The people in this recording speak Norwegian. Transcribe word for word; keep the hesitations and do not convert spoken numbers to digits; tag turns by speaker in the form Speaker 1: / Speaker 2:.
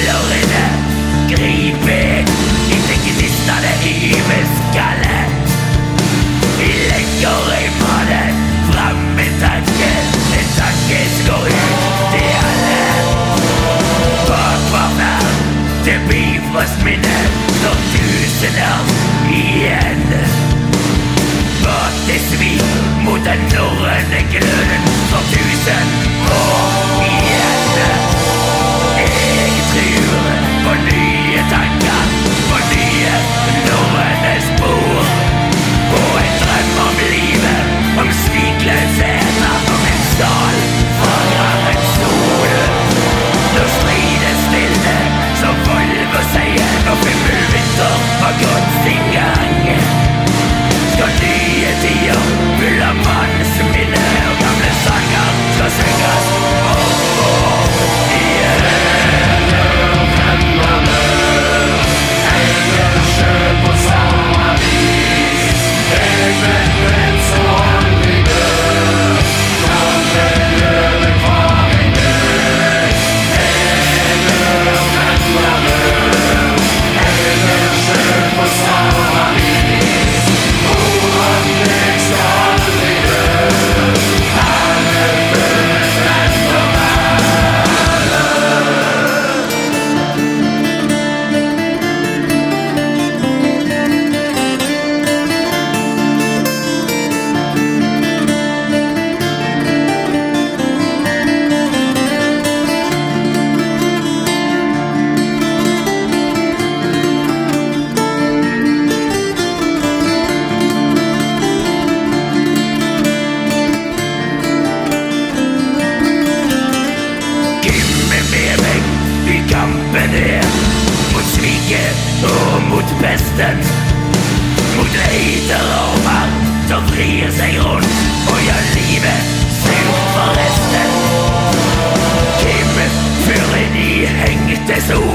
Speaker 1: dørene griper ikke gnistene i min skalle. Vi legger i mannen fram en tanke, en tanke skal ut til alle. Bak hver verd, det bifrost minne, står tusener igjen. Bak det svik mot den norrøne gløden, står tusen år igjen. Jeg tror på nye tanker, på nye norrøne spor, på en drøm om livet, om svikløsheter, om en sal fagrer en sol. Når striden stille, så Volvo sier, når Fimbulvinter har gått sin gang. Skal nye tider, full av mannsminne, og gamle sanger skal synges om og igjen. På samme vis, jeg vet hvem som aldri dør. Kan det gjøre hva jeg dør? Eller pendler, eller sjøl på samme vis. Hvordan jeg skal aldri dør. Alle føles rett for alle. Kampen er mot sviket og mot pesten, mot leiterarmer som vrir seg rundt og gjør livet surt for resten. Kim før inn i hengte sol.